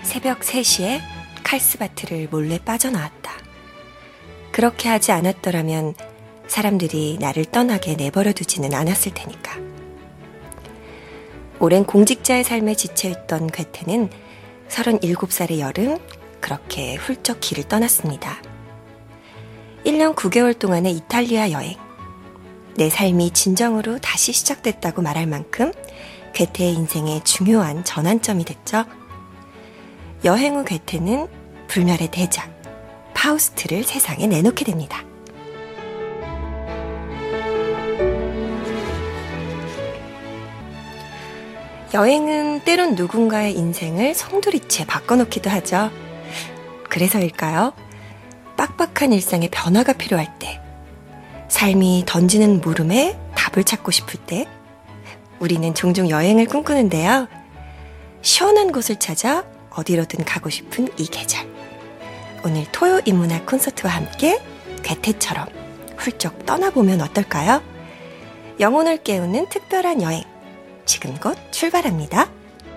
새벽 3시에 칼스바트를 몰래 빠져나왔다. 그렇게 하지 않았더라면 사람들이 나를 떠나게 내버려 두지는 않았을 테니까. 오랜 공직자의 삶에 지쳐있던 괴테는 37살의 여름 그렇게 훌쩍 길을 떠났습니다. 1년 9개월 동안의 이탈리아 여행. 내 삶이 진정으로 다시 시작됐다고 말할 만큼 괴테의 인생의 중요한 전환점이 됐죠. 여행 후 괴테는 불멸의 대작 파우스트를 세상에 내놓게 됩니다. 여행은 때론 누군가의 인생을 송두리째 바꿔놓기도 하죠. 그래서일까요? 빡빡한 일상에 변화가 필요할 때, 삶이 던지는 물음에 답을 찾고 싶을 때, 우리는 종종 여행을 꿈꾸는데요. 시원한 곳을 찾아 어디로든 가고 싶은 이 계절. 오늘 토요 인문학 콘서트와 함께 괴테처럼 훌쩍 떠나보면 어떨까요? 영혼을 깨우는 특별한 여행. 지금 곧 출발합니다.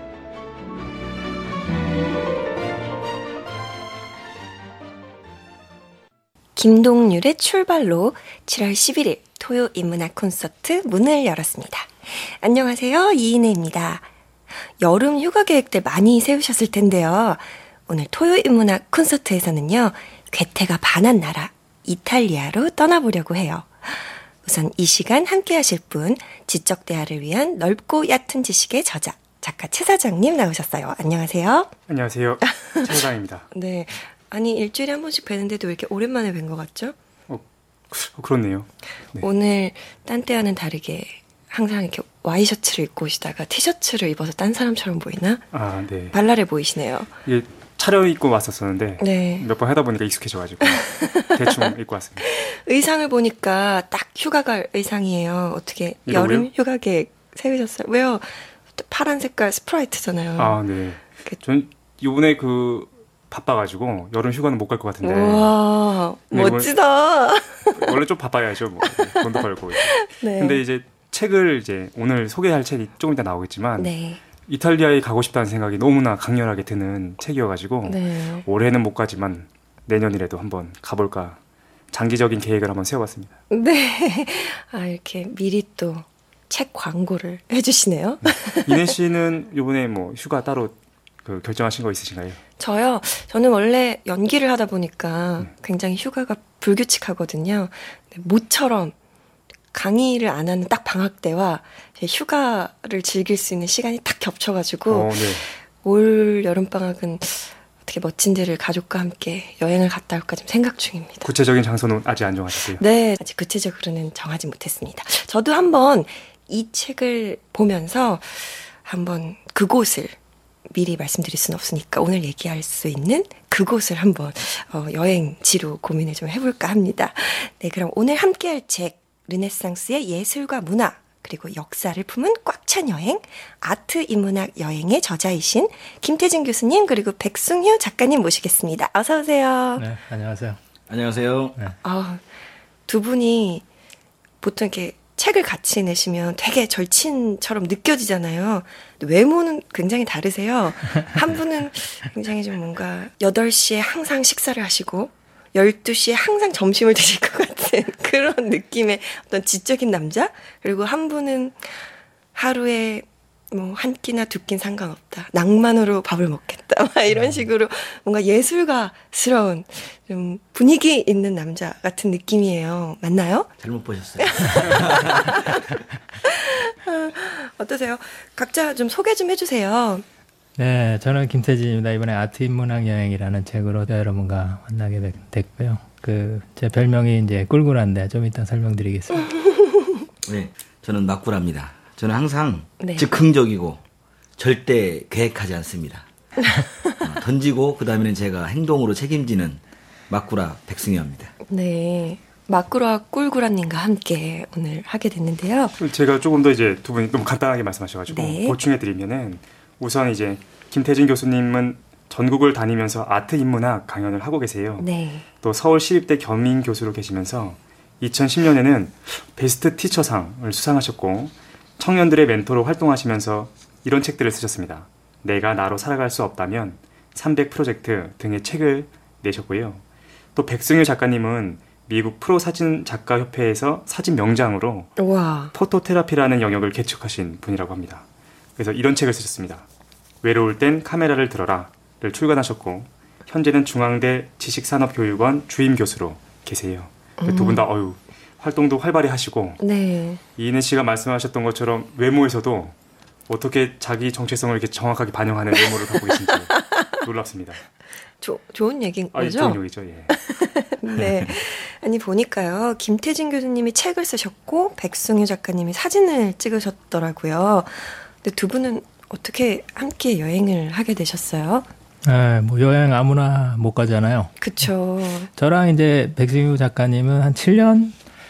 김동률의 출발로 7월 11일 토요 인문학 콘서트 문을 열었습니다. 안녕하세요. 이인혜입니다. 여름 휴가 계획들 많이 세우셨을 텐데요. 오늘 토요 인문학 콘서트에서는요. 괴테가 반한 나라 이탈리아로 떠나보려고 해요. 우선 이 시간 함께 하실 분, 지적 대화를 위한 넓고 얕은 지식의 저자, 작가 최 사장님 나오셨어요. 안녕하세요. 안녕하세요. 최 사장입니다. 네. 아니, 일주일에 한 번씩 뵈는데도 왜 이렇게 오랜만에 뵌 것 같죠? 그렇네요. 네. 오늘 딴 때와는 다르게 항상 이렇게 와이셔츠를 입고 오시다가 티셔츠를 입어서 딴 사람처럼 보이나? 아, 네. 발랄해 보이시네요. 예, 차려입고 왔었었는데 네. 몇 번 하다 보니까 익숙해져가지고 대충 입고 왔습니다. 의상을 보니까 딱 휴가 갈 의상이에요. 어떻게 이러고요? 여름 휴가 계획 세우셨어요? 왜요? 파란 색깔 스프라이트잖아요. 아, 네. 전 이번에 바빠가지고 여름 휴가는 못 갈 것 같은데. 우와, 네, 멋지다. 원래 좀 바빠야죠. 뭐. 돈도 벌고. 네. 근데 이제 책을 오늘 소개할 책이 조금 이따 나오겠지만 네. 이탈리아에 가고 싶다는 생각이 너무나 강렬하게 드는 책이어가지고 네. 올해는 못 가지만 내년이라도 한번 가볼까 장기적인 계획을 한번 세워봤습니다. 네. 아, 이렇게 미리 또 책 광고를 해주시네요. 네. 이내 씨는 이번에 휴가 따로 결정하신 거 있으신가요? 저는 원래 연기를 하다 보니까 굉장히 휴가가 불규칙하거든요. 모처럼 강의를 안 하는 딱 방학 때와 휴가를 즐길 수 있는 시간이 딱 겹쳐가지고 네. 올 여름방학은 어떻게 멋진 데를 가족과 함께 여행을 갔다 올까 좀 생각 중입니다. 구체적인 장소는 아직 안 정하셨어요? 네, 아직 구체적으로는 정하지 못했습니다. 저도 한번 이 책을 보면서 한번 그곳을 미리 말씀드릴 수는 없으니까 오늘 얘기할 수 있는 그곳을 한번 여행지로 고민을 좀 해볼까 합니다. 네, 그럼 오늘 함께할 책 르네상스의 예술과 문화 그리고 역사를 품은 꽉 찬 여행 아트 인문학 여행의 저자이신 김태진 교수님 그리고 백승효 작가님 모시겠습니다. 어서 오세요. 네, 안녕하세요. 안녕하세요. 네. 두 분이 보통 이렇게 책을 같이 내시면 되게 절친처럼 느껴지잖아요. 외모는 굉장히 다르세요. 한 분은 굉장히 좀 뭔가 8시에 항상 식사를 하시고 12시에 항상 점심을 드실 것 같은 그런 느낌의 어떤 지적인 남자? 그리고 한 분은 하루에 한 끼나 두 끼는 상관없다. 낭만으로 밥을 먹겠다. 막 이런 식으로 뭔가 예술가스러운 좀 분위기 있는 남자 같은 느낌이에요. 맞나요? 잘못 보셨어요. 어떠세요? 각자 좀 소개 좀 해주세요. 네, 저는 김태진입니다. 이번에 아트 인문학 여행이라는 책으로 여러분과 만나게 됐고요. 제 별명이 이제 꿀꿀한데 좀 이따 설명드리겠습니다. 네, 저는 막구라입니다. 저는 항상 네. 즉흥적이고 절대 계획하지 않습니다. 던지고 그다음에는 제가 행동으로 책임지는 막구라 백승효입니다. 네, 막구라 꿀구라님과 함께 오늘 하게 됐는데요. 제가 조금 더 두 분이 너무 간단하게 말씀하셔가지고 네. 보충해드리면은 우선 김태진 교수님은 전국을 다니면서 아트 인문학 강연을 하고 계세요. 네. 또 서울시립대 겸임 교수로 계시면서 2010년에는 베스트 티처상을 수상하셨고 청년들의 멘토로 활동하시면서 이런 책들을 쓰셨습니다. 내가 나로 살아갈 수 없다면 300 프로젝트 등의 책을 내셨고요. 또 백승유 작가님은 미국 프로 사진 작가 협회에서 사진 명장으로 와. 포토테라피라는 영역을 개척하신 분이라고 합니다. 그래서 이런 책을 쓰셨습니다. 외로울 땐 카메라를 들어라를 출간하셨고 현재는 중앙대 지식산업교육원 주임 교수로 계세요. 두 분 다 활동도 활발히 하시고 네. 이인혜 씨가 말씀하셨던 것처럼 외모에서도 어떻게 자기 정체성을 이렇게 정확하게 반영하는 외모를 갖고 계신지 놀랍습니다. 좋은 얘기인 거죠? 좋은 얘기죠. 예. 네. 아니 보니까요. 김태진 교수님이 책을 쓰셨고 백승유 작가님이 사진을 찍으셨더라고요. 근데 두 분은 어떻게 함께 여행을 하게 되셨어요? 뭐 여행 아무나 못 가잖아요. 그쵸. 저랑 이제 백승유 작가님은 한 7년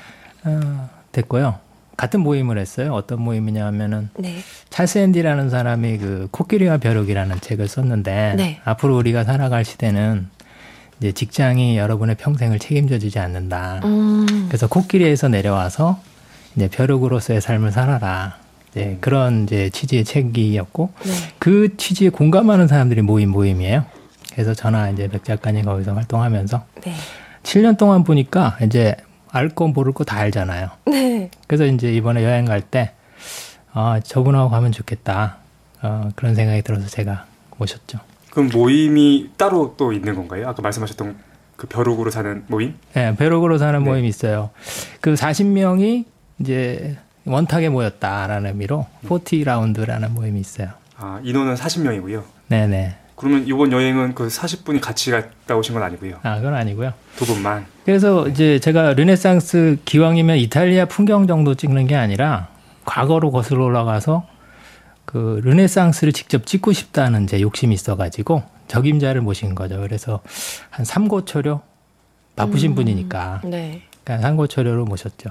됐고요. 같은 모임을 했어요. 어떤 모임이냐 하면은 네. 찰스 앤디라는 사람이 그 코끼리와 벼룩이라는 책을 썼는데 네. 앞으로 우리가 살아갈 시대는 이제 직장이 여러분의 평생을 책임져 주지 않는다. 그래서 코끼리에서 내려와서 이제 벼룩으로서의 삶을 살아라. 이제 그런 이제 취지의 책이었고 네. 그 취지에 공감하는 사람들이 모인 모임이에요. 그래서 저나 이제 백 작가님 거기서 활동하면서 네. 7년 동안 보니까 이제 알 거 모를 거 다 알잖아요. 네. 그래서 이제 이번에 여행 갈 때 저분하고 가면 좋겠다. 그런 생각이 들어서 제가 모셨죠. 그럼 모임이 따로 또 있는 건가요? 아까 말씀하셨던 그 벼룩으로 사는 모임? 네, 벼룩으로 사는 네. 모임이 있어요. 그 40명이 이제 원탁에 모였다라는 의미로 40라운드라는 모임이 있어요. 인원은 40명이고요. 네네. 그러면 이번 여행은 그 40분이 같이 갔다 오신 건 아니고요. 그건 아니고요. 두 분만. 그래서 이제 제가 르네상스 기왕이면 이탈리아 풍경 정도 찍는 게 아니라 과거로 거슬러 올라가서 그 르네상스를 직접 찍고 싶다는 제 욕심이 있어가지고 적임자를 모신 거죠. 그래서 한 삼고초려 바쁘신 분이니까 네. 그러니까 삼고초려로 모셨죠.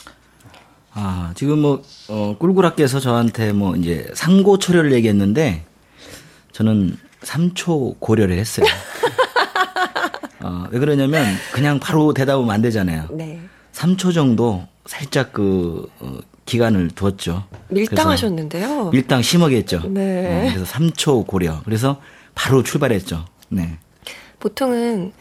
지금 꿀구라께서 저한테 이제 상고초려를 얘기했는데 저는 3초 고려를 했어요. 왜 그러냐면 그냥 바로 대답하면 안 되잖아요. 네. 3초 정도 살짝 기간을 두었죠. 밀당하셨는데요. 밀당 심하게 했죠. 네. 그래서 3초 고려. 그래서 바로 출발했죠. 네. 보통은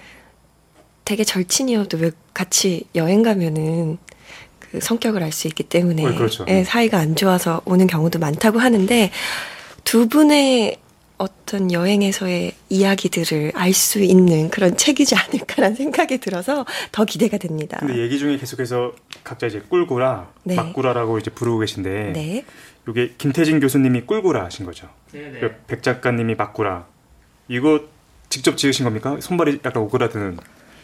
되게 절친이어도 왜 같이 여행 가면은 그 성격을 알 수 있기 때문에 그렇죠. 사이가 안 좋아서 오는 경우도 많다고 하는데 두 분의 어떤 여행에서의 이야기들을 알 수 있는 그런 책이지 않을까라는 생각이 들어서 더 기대가 됩니다. 근데 얘기 중에 계속해서 각자 이제 꿀구라, 네. 막구라라고 이제 부르고 계신데 네. 이게 김태진 교수님이 꿀구라 하신 거죠. 네네. 백 작가님이 막구라. 이거 직접 지으신 겁니까? 손발이 약간 오그라드는.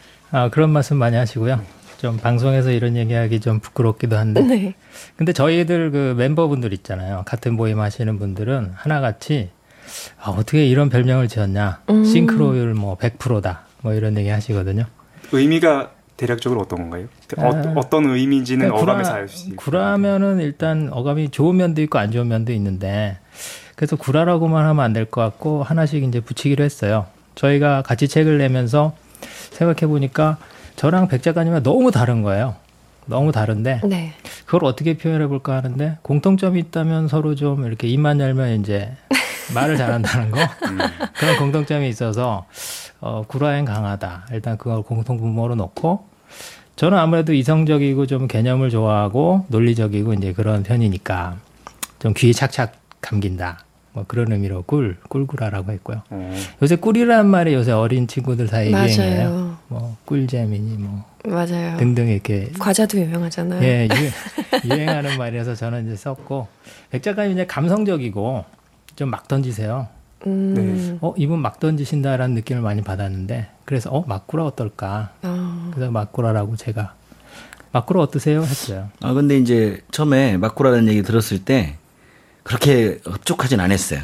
그런 말씀 많이 하시고요. 좀 방송에서 이런 얘기하기 좀 부끄럽기도 한데. 네. 근데 저희들 그 멤버분들 있잖아요. 같은 모임 하시는 분들은 하나같이 어떻게 이런 별명을 지었냐. 싱크로율 100%다. 이런 얘기 하시거든요. 의미가 대략적으로 어떤 건가요? 어떤 의미인지는 어감에서 알 수 있어요. 구라면은 일단 어감이 좋은 면도 있고 안 좋은 면도 있는데 그래서 구라라고만 하면 안 될 것 같고 하나씩 이제 붙이기로 했어요. 저희가 같이 책을 내면서 생각해 보니까 저랑 백 작가님은 너무 다른 거예요. 너무 다른데 네. 그걸 어떻게 표현해 볼까 하는데 공통점이 있다면 서로 좀 이렇게 입만 열면 이제 말을 잘한다는 거 그런 공통점이 있어서 구라엔 강하다. 일단 그걸 공통분모로 놓고 저는 아무래도 이성적이고 좀 개념을 좋아하고 논리적이고 이제 그런 편이니까 좀 귀에 착착 감긴다. 그런 의미로 꿀구라라고 했고요. 요새 꿀이라는 말이 요새 어린 친구들 사이에 유행이에요. 꿀잼이니 맞아요. 등등 이렇게 과자도 유명하잖아요. 예, 유행하는 말이라서 저는 이제 썼고 백 작가님 이제 감성적이고 좀 막 던지세요. 네. 이분 막 던지신다라는 느낌을 많이 받았는데 그래서 막구라 어떨까? 그래서 막구라라고 제가 막구라 어떠세요? 했어요. 근데 이제 처음에 막구라는 얘기 들었을 때 그렇게 흡족하진 않았어요.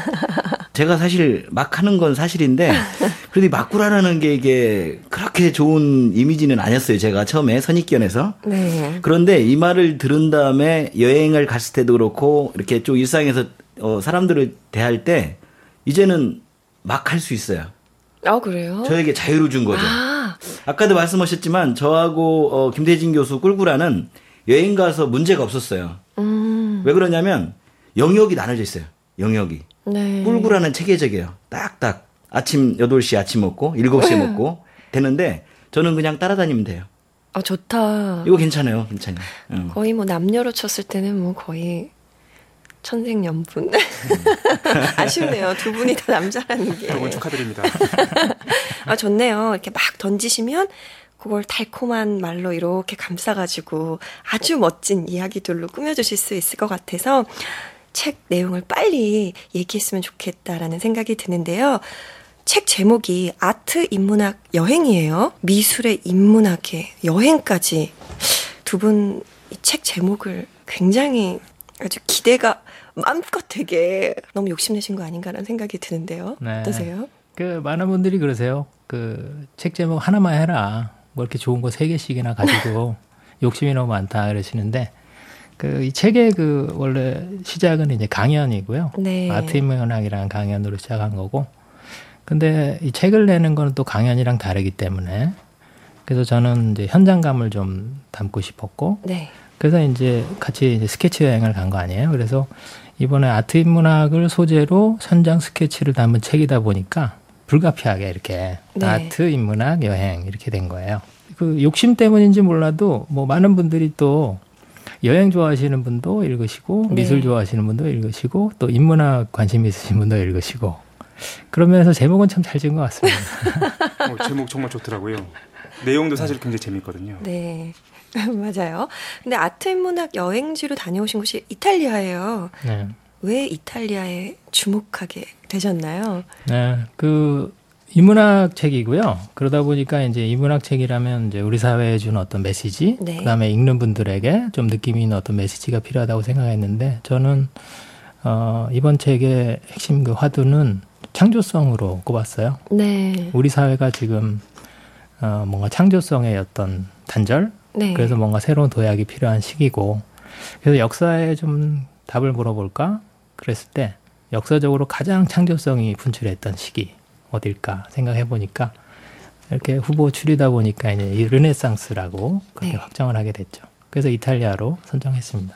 제가 사실 막 하는 건 사실인데 그래도 막구라라는 게 이게 그렇게 좋은 이미지는 아니었어요. 제가 처음에 선입견에서. 네. 그런데 이 말을 들은 다음에 여행을 갔을 때도 그렇고 이렇게 좀 일상에서 사람들을 대할 때 이제는 막 할 수 있어요. 그래요? 저에게 자유를 준 거죠. 아까도 말씀하셨지만 저하고 김태진 교수 꿀구라는 여행 가서 문제가 없었어요. 왜 그러냐면 영역이 나눠져 있어요. 영역이. 네. 꿀구라는 체계적이에요. 딱딱. 아침 8시 아침 먹고 7시에 먹고 되는데 저는 그냥 따라다니면 돼요. 아, 좋다. 이거 괜찮아요. 괜찮아요. 거의 뭐 남녀로 쳤을 때는 뭐 거의 천생연분. 아쉽네요. 두 분이 다 남자라는 게. 두 분 축하드립니다. 아, 좋네요. 이렇게 막 던지시면 그걸 달콤한 말로 이렇게 감싸가지고 아주 멋진 이야기들로 꾸며주실 수 있을 것 같아서 책 내용을 빨리 얘기했으면 좋겠다라는 생각이 드는데요. 책 제목이 아트 인문학 여행이에요. 미술의 인문학의 여행까지. 두 분 이 책 제목을 굉장히 아주 기대가 마음껏 되게 너무 욕심내신 거 아닌가라는 생각이 드는데요. 네. 어떠세요? 그 많은 분들이 그러세요. 그 책 제목 하나만 해라. 뭐 이렇게 좋은 거 3개씩이나 가지고 욕심이 너무 많다 그러시는데 그 이 책의 그 원래 시작은 이제 강연이고요. 네. 아트 인문학이라는 강연으로 시작한 거고. 근데 이 책을 내는 거는 또 강연이랑 다르기 때문에 그래서 저는 이제 현장감을 좀 담고 싶었고 네. 그래서 이제 같이 이제 스케치 여행을 간 거 아니에요. 그래서 이번에 아트 인문학을 소재로 현장 스케치를 담은 책이다 보니까 불가피하게 이렇게 네. 아트 인문학 여행 이렇게 된 거예요. 그 욕심 때문인지 몰라도 뭐 많은 분들이 또 여행 좋아하시는 분도 읽으시고 네. 미술 좋아하시는 분도 읽으시고 또 인문학 관심 있으신 분도 읽으시고 그러면서 제목은 참 잘 지은 것 같습니다. 제목 정말 좋더라고요. 내용도 사실 굉장히 재밌거든요. 네. 맞아요. 근데 아트 인문학 여행지로 다녀오신 곳이 이탈리아예요. 네. 왜 이탈리아에 주목하게 되셨나요? 네, 그 인문학 책이고요. 그러다 보니까 이제 인문학 책이라면 이제 우리 사회에 준 어떤 메시지, 네. 그다음에 읽는 분들에게 좀 느낌이 있는 어떤 메시지가 필요하다고 생각했는데 저는 이번 책의 핵심 그 화두는 창조성으로 꼽았어요. 네. 우리 사회가 지금 뭔가 창조성의 어떤 단절, 네. 그래서 뭔가 새로운 도약이 필요한 시기고, 그래서 역사에 좀 답을 물어볼까? 그랬을 때 역사적으로 가장 창조성이 분출했던 시기 어딜까 생각해 보니까 이렇게 후보 추리다 보니까 이제 이 르네상스라고 그렇게 네. 확정을 하게 됐죠. 그래서 이탈리아로 선정했습니다.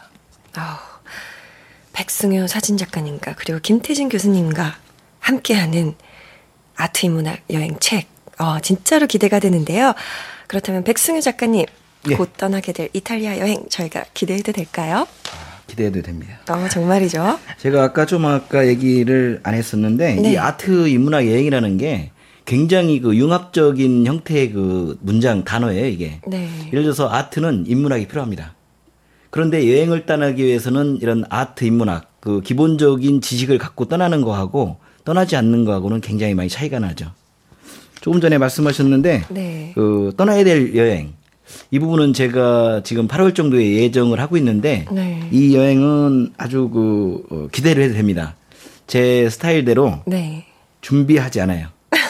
백승효 사진작가님과 그리고 김태진 교수님과 함께하는 아트 인문학 여행 책. 진짜로 기대가 되는데요. 그렇다면 백승효 작가님, 예. 곧 떠나게 될 이탈리아 여행 저희가 기대해도 될까요? 기대해도 됩니다. 정말이죠. 제가 아까 얘기를 안 했었는데 네. 이 아트 인문학 여행이라는 게 굉장히 그 융합적인 형태의 그 문장 단어예요, 이게. 네. 예를 들어서 아트는 인문학이 필요합니다. 그런데 여행을 떠나기 위해서는 이런 아트 인문학, 그 기본적인 지식을 갖고 떠나는 거하고 떠나지 않는 거하고는 굉장히 많이 차이가 나죠. 조금 전에 말씀하셨는데 네. 그 떠나야 될 여행 이 부분은 제가 지금 8월 정도에 예정을 하고 있는데 네. 이 여행은 아주 기대를 해도 됩니다. 제 스타일대로 네. 준비하지 않아요.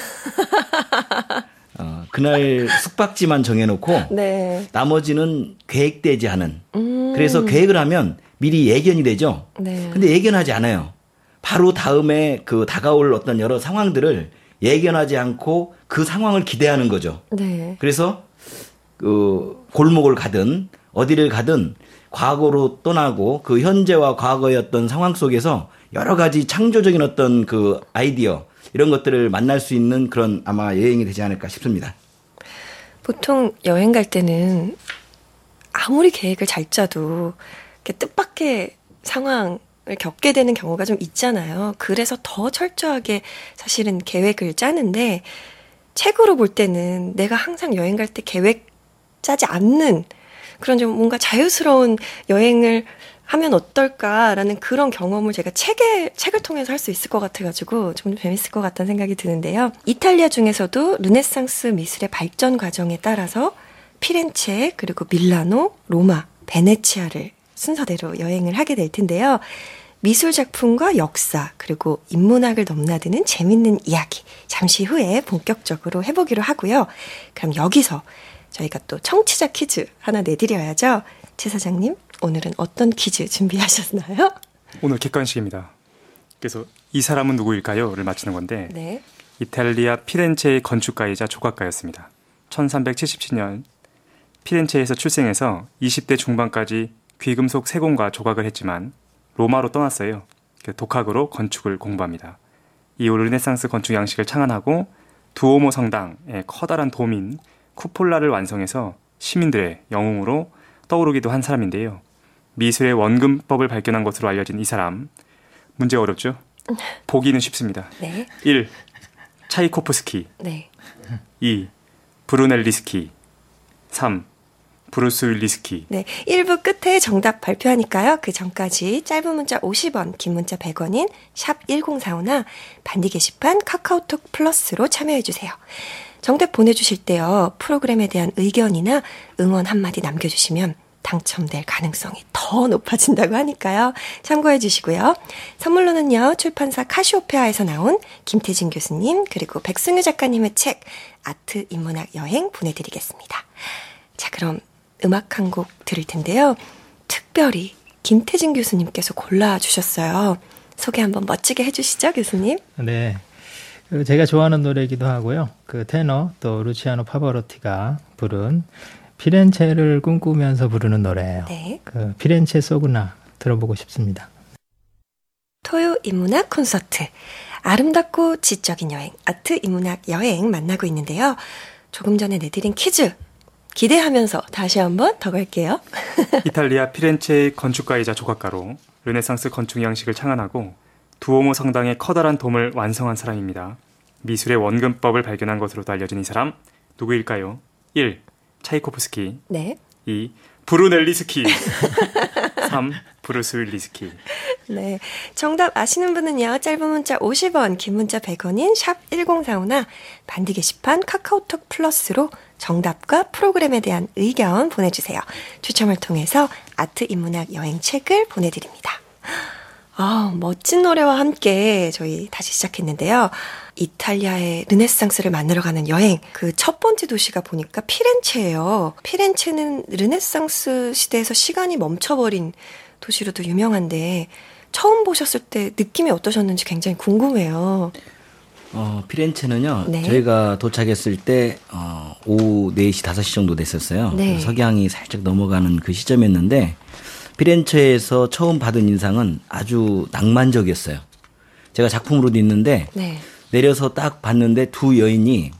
그날 숙박지만 정해놓고 네. 나머지는 계획되지 않은. 그래서 계획을 하면 미리 예견이 되죠. 네. 근데 예견하지 않아요. 바로 다음에 그 다가올 어떤 여러 상황들을 예견하지 않고 그 상황을 기대하는 거죠. 네. 그래서 그 골목을 가든 어디를 가든 과거로 떠나고 그 현재와 과거의 어떤 상황 속에서 여러 가지 창조적인 어떤 그 아이디어 이런 것들을 만날 수 있는 그런 아마 여행이 되지 않을까 싶습니다. 보통 여행 갈 때는 아무리 계획을 잘 짜도 이렇게 뜻밖의 상황을 겪게 되는 경우가 좀 있잖아요. 그래서 더 철저하게 사실은 계획을 짜는데 책으로 볼 때는 내가 항상 여행 갈 때 계획 짜지 않는 그런 좀 뭔가 자유스러운 여행을 하면 어떨까라는 그런 경험을 제가 책을 통해서 할 수 있을 것 같아가지고 좀 재밌을 것 같다는 생각이 드는데요. 이탈리아 중에서도 르네상스 미술의 발전 과정에 따라서 피렌체 그리고 밀라노, 로마, 베네치아를 순서대로 여행을 하게 될 텐데요. 미술 작품과 역사 그리고 인문학을 넘나드는 재밌는 이야기 잠시 후에 본격적으로 해보기로 하고요. 그럼 여기서 저희가 또 청취자 퀴즈 하나 내드려야죠. 최 사장님, 오늘은 어떤 퀴즈 준비하셨나요? 오늘 객관식입니다. 그래서 이 사람은 누구일까요?를 맞히는 건데 네. 이탈리아 피렌체의 건축가이자 조각가였습니다. 1377년 피렌체에서 출생해서 20대 중반까지 귀금속 세공과 조각을 했지만 로마로 떠났어요. 독학으로 건축을 공부합니다. 이후 르네상스 건축 양식을 창안하고 두오모 성당의 커다란 돔인 쿠폴라를 완성해서 시민들의 영웅으로 떠오르기도 한 사람인데요. 미술의 원근법을 발견한 것으로 알려진 이 사람. 문제 어렵죠? 보기는 쉽습니다. 네. 1. 차이코프스키. 네. 2. 브루넬리스키. 3. 브루스 윌리스키. 네. 1부 끝에 정답 발표하니까요. 그 전까지 짧은 문자 50원, 긴 문자 100원인 샵 1045나 반디 게시판 카카오톡 플러스로 참여해주세요. 정답 보내주실 때요. 프로그램에 대한 의견이나 응원 한마디 남겨주시면 당첨될 가능성이 더 높아진다고 하니까요. 참고해 주시고요. 선물로는요. 출판사 카시오페아에서 나온 김태진 교수님 그리고 백승유 작가님의 책 아트 인문학 여행 보내드리겠습니다. 자, 그럼 음악 한 곡 들을 텐데요. 특별히 김태진 교수님께서 골라주셨어요. 소개 한번 멋지게 해주시죠, 교수님? 네. 제가 좋아하는 노래이기도 하고요. 그 테너 또 루치아노 파바로티가 부른 피렌체를 꿈꾸면서 부르는 노래예요. 네. 그 피렌체 소그나 들어보고 싶습니다. 토요 인문학 콘서트 아름답고 지적인 여행 아트 인문학 여행 만나고 있는데요. 조금 전에 내드린 퀴즈 기대하면서 다시 한번 더 갈게요. 이탈리아 피렌체의 건축가이자 조각가로 르네상스 건축 양식을 창안하고 두오모 성당의 커다란 돔을 완성한 사람입니다. 미술의 원근법을 발견한 것으로도 알려진 이 사람 누구일까요? 1. 차이코프스키. 네. 2. 브루넬리스키. 3. 브루스 윌리스키. 네. 정답 아시는 분은요. 짧은 문자 50원, 긴 문자 100원인 샵 1045나 반디 게시판 카카오톡 플러스로 정답과 프로그램에 대한 의견 보내주세요. 추첨을 통해서 아트 인문학 여행책을 보내드립니다. 아, 멋진 노래와 함께 저희 다시 시작했는데요. 이탈리아의 르네상스를 만나러 가는 여행. 그 첫 번째 도시가 보니까 피렌체예요. 피렌체는 르네상스 시대에서 시간이 멈춰버린 도시로도 유명한데 처음 보셨을 때 느낌이 어떠셨는지 굉장히 궁금해요. 피렌체는요. 네. 저희가 도착했을 때 오후 4시, 5시 정도 됐었어요. 네. 석양이 살짝 넘어가는 그 시점이었는데 피렌체에서 처음 받은 인상은 아주 낭만적이었어요. 제가 작품으로도 있는데 네. 내려서 딱 봤는데 두 연인이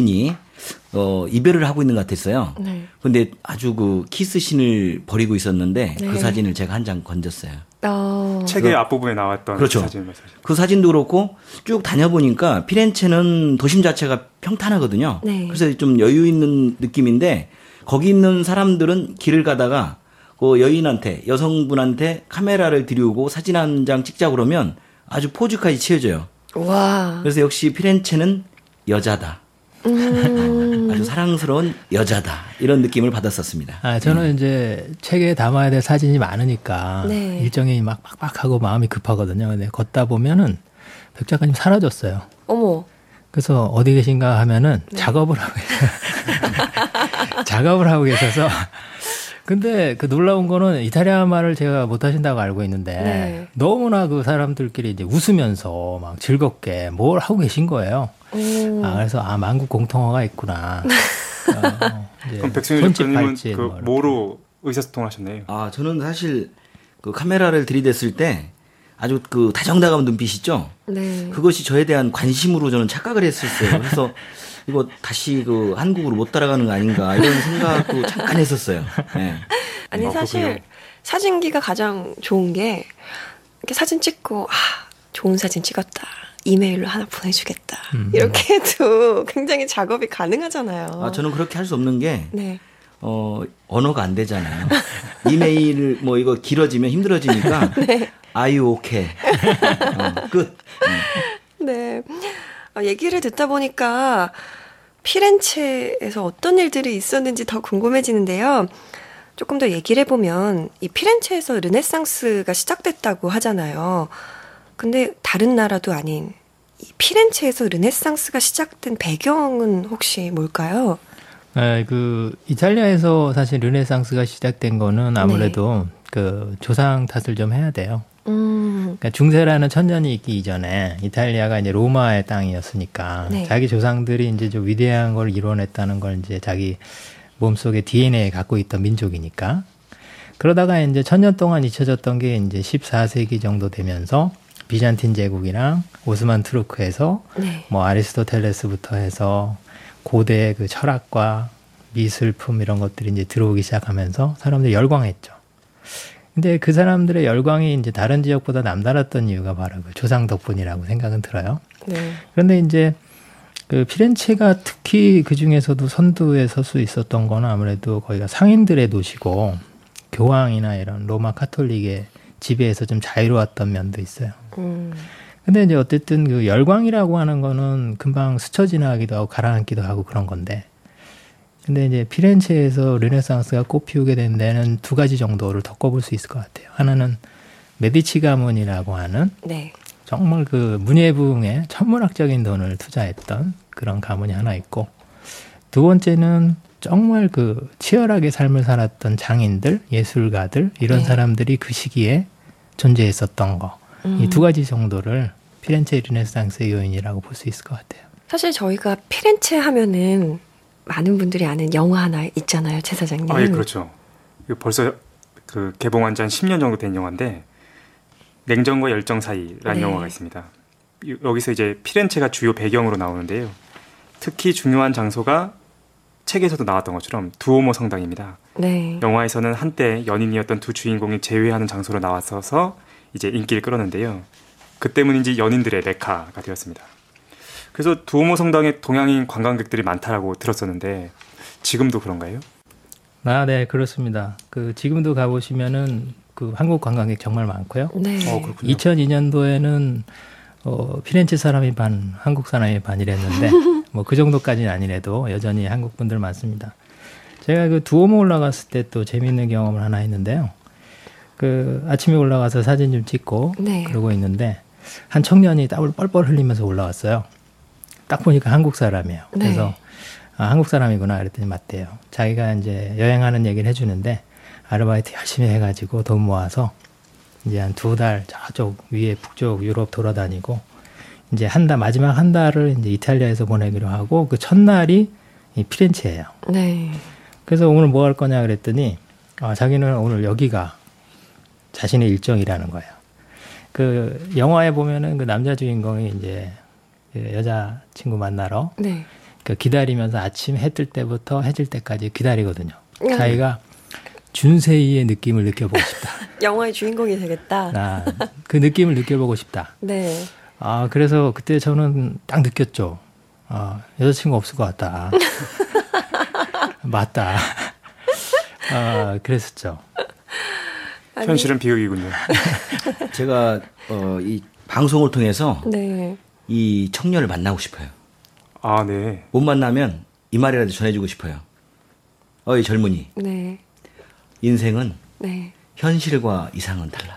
이별을 하고 있는 것 같았어요. 네. 근데 아주 그 키스신을 벌이고 있었는데 네. 그 사진을 제가 한 장 건졌어요. 책의 앞부분에 나왔던 그렇죠. 사진을 말씀하셨죠. 그 사진도 그렇고 쭉 다녀보니까 피렌체는 도심 자체가 평탄하거든요. 네. 그래서 좀 여유 있는 느낌인데 거기 있는 사람들은 길을 가다가 그 여성분한테 카메라를 들이우고 사진 한 장 찍자 그러면 아주 포즈까지 취해져요. 와. 그래서 역시 피렌체는 여자다. 아주 사랑스러운 여자다. 이런 느낌을 받았었습니다. 저는 이제 책에 담아야 될 사진이 많으니까 네. 일정이 막 빡빡하고 마음이 급하거든요. 근데 걷다 보면은 백 작가님 사라졌어요. 어머. 그래서 어디 계신가 하면은 작업을 하고 계셔서 근데 그 놀라운 거는 이탈리아 말을 제가 못하신다고 알고 있는데 네. 너무나 그 사람들끼리 이제 웃으면서 막 즐겁게 뭘 하고 계신 거예요. 그래서 만국 공통어가 있구나. 그럼 백승유 작가님은 그 뭐로 의사소통을 하셨나요? 저는 사실 그 카메라를 들이댔을 때 아주 그 다정다감한 눈빛 있죠? 네. 그것이 저에 대한 관심으로 저는 착각을 했었어요. 그래서 이거 다시 그 한국으로 못 따라가는 거 아닌가 이런 생각도 잠깐 했었어요. 네. 아니 사실 사진기가 가장 좋은 게 이렇게 사진 찍고 좋은 사진 찍었다. 이메일로 하나 보내주겠다. 이렇게 해도 굉장히 작업이 가능하잖아요. 저는 그렇게 할 수 없는 게 네. 언어가 안 되잖아요. 이메일 뭐 이거 길어지면 힘들어지니까 네. Are you okay? 끝. 네. 얘기를 듣다 보니까 피렌체에서 어떤 일들이 있었는지 더 궁금해지는데요. 조금 더 얘기를 해보면 이 피렌체에서 르네상스가 시작됐다고 하잖아요. 근데 다른 나라도 아닌 이 피렌체에서 르네상스가 시작된 배경은 혹시 뭘까요? 그 이탈리아에서 사실 르네상스가 시작된 거는 아무래도 그 조상 탓을 좀 해야 돼요. 그러니까 중세라는 천년이 있기 이전에 이탈리아가 이제 로마의 땅이었으니까 자기 조상들이 이제 좀 위대한 걸 이뤄냈다는 걸 이제 자기 몸속에 DNA에 갖고 있던 민족이니까 그러다가 이제 천년 동안 잊혀졌던 게 이제 14세기 정도 되면서 비잔틴 제국이랑 오스만 투르크에서 네. 뭐 아리스토텔레스부터 해서 고대의 그 철학과 미술품 이런 것들이 이제 들어오기 시작하면서 사람들이 열광했죠. 근데 그 사람들의 열광이 이제 다른 지역보다 남달랐던 이유가 바로 그 조상 덕분이라고 생각은 들어요. 네. 그런데 이제 그 피렌체가 특히 그 중에서도 선두에 설 수 있었던 건 아무래도 거기가 상인들의 도시고 교황이나 이런 로마 카톨릭의 지배에서 좀 자유로웠던 면도 있어요. 근데 이제 어쨌든 그 열광이라고 하는 거는 금방 스쳐 지나가기도 하고 가라앉기도 하고 그런 건데. 근데 이제 피렌체에서 르네상스가 꽃피우게 된 데는 두 가지 정도를 더 꼽을 수 있을 것 같아요. 하나는 메디치 가문이라고 하는 네. 정말 그 문예부흥에 천문학적인 돈을 투자했던 그런 가문이 하나 있고, 두 번째는 정말 그 치열하게 삶을 살았던 장인들, 예술가들 이런 네. 사람들이 그 시기에 존재했었던 거. 이 두 가지 정도를 피렌체 르네상스의 요인이라고 볼 수 있을 것 같아요. 사실 저희가 피렌체 하면은 많은 분들이 아는 영화 하나 있잖아요, 최 사장님. 아, 예, 그렇죠. 이거 벌써 그 개봉한 지 한 10년 정도 된 영화인데 냉정과 열정 사이라는 네. 영화가 있습니다. 여기서 이제 피렌체가 주요 배경으로 나오는데요. 특히 중요한 장소가 책에서도 나왔던 것처럼 두오모 성당입니다. 네. 영화에서는 한때 연인이었던 두 주인공이 재회하는 장소로 나왔어서 이제 인기를 끌었는데요. 그 때문인지 연인들의 메카가 되었습니다. 그래서 두오모 성당에 동양인 관광객들이 많다라고 들었었는데 지금도 그런가요? 아, 네, 그렇습니다. 그 지금도 가보시면은 그 한국 관광객 정말 많고요. 네. 그렇군요. 2002년도에는 피렌체 사람이 반, 한국 사람이 반이랬는데 뭐 그 정도까지는 아니래도 여전히 한국 분들 많습니다. 제가 그 두오모 올라갔을 때 또 재미있는 경험을 하나 했는데요. 그 아침에 올라가서 사진 좀 찍고 네. 그러고 있는데 한 청년이 땀을 뻘뻘 흘리면서 올라왔어요. 딱 보니까 한국 사람이에요. 그래서 네. 아, 한국 사람이구나 그랬더니 맞대요. 자기가 이제 여행하는 얘기를 해주는데 아르바이트 열심히 해가지고 돈 모아서 이제 한 2달 저쪽 위에 북쪽 유럽 돌아다니고 이제 마지막 한 달을 이제 이탈리아에서 보내기로 하고 그 첫날이 이 피렌체예요. 네. 그래서 오늘 뭐 할 거냐 그랬더니 자기는 오늘 여기가 자신의 일정이라는 거예요. 그 영화에 보면은 그 남자 주인공이 이제 그 여자친구 만나러 네. 그 기다리면서 아침 해 뜰 때부터 해질 때까지 기다리거든요. 자기가 준세이의 느낌을 느껴보고 싶다. 영화의 주인공이 되겠다. 그 느낌을 느껴보고 싶다. 네. 그래서 그때 저는 딱 느꼈죠. 여자친구 없을 것 같다. 맞다. 그랬었죠. 현실은 비극이군요. 제가 이 방송을 통해서 네. 이 청년을 만나고 싶어요. 아, 네. 못 만나면 이 말이라도 전해주고 싶어요. 어이 젊은이, 네. 인생은 네. 현실과 이상은 달라.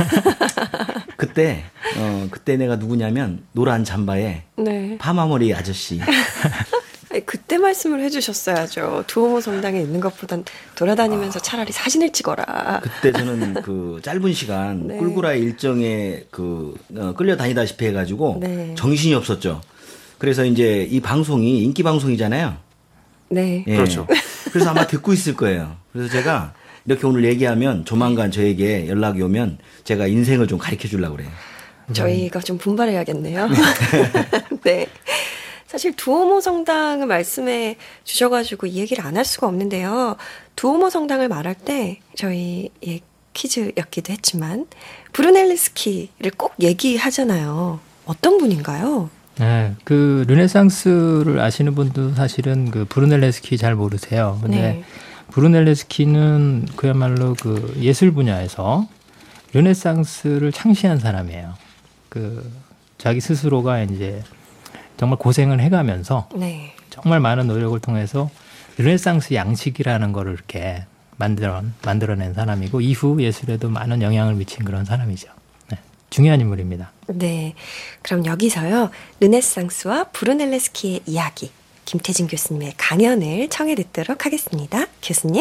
그때 내가 누구냐면 노란 잠바에 네. 파마머리 아저씨. 아니, 그때 말씀을 해주셨어야죠. 두오모 성당에 있는 것보단 돌아다니면서 차라리 사진을 찍어라. 그때 저는 그 짧은 시간 네. 꿀구라의 일정에 끌려다니다시피 해가지고 네. 정신이 없었죠. 그래서 이제 이 방송이 인기 방송이잖아요. 네. 예. 그렇죠. 그래서 아마 듣고 있을 거예요. 그래서 제가 이렇게 오늘 얘기하면 조만간 저에게 연락이 오면 제가 인생을 좀 가르쳐 주려고 그래요. 저희가 좀 분발해야겠네요. 네. 사실 두오모 성당을 말씀해 주셔가지고 이 얘기를 안 할 수가 없는데요. 두오모 성당을 말할 때 저희 퀴즈였기도 했지만 브루넬레스키를 꼭 얘기하잖아요. 어떤 분인가요? 네, 그 르네상스를 아시는 분도 사실은 그 브루넬레스키 잘 모르세요. 근데 네. 브루넬레스키는 그야말로 그 예술 분야에서 르네상스를 창시한 사람이에요. 그 자기 스스로가 이제 정말 고생을 해가면서 네. 정말 많은 노력을 통해서 르네상스 양식이라는 거를 이렇게 만들어낸 사람이고 이후 예술에도 많은 영향을 미친 그런 사람이죠. 네, 중요한 인물입니다. 네. 그럼 여기서요. 르네상스와 브루넬레스키의 이야기 김태진 교수님의 강연을 청해 듣도록 하겠습니다. 교수님.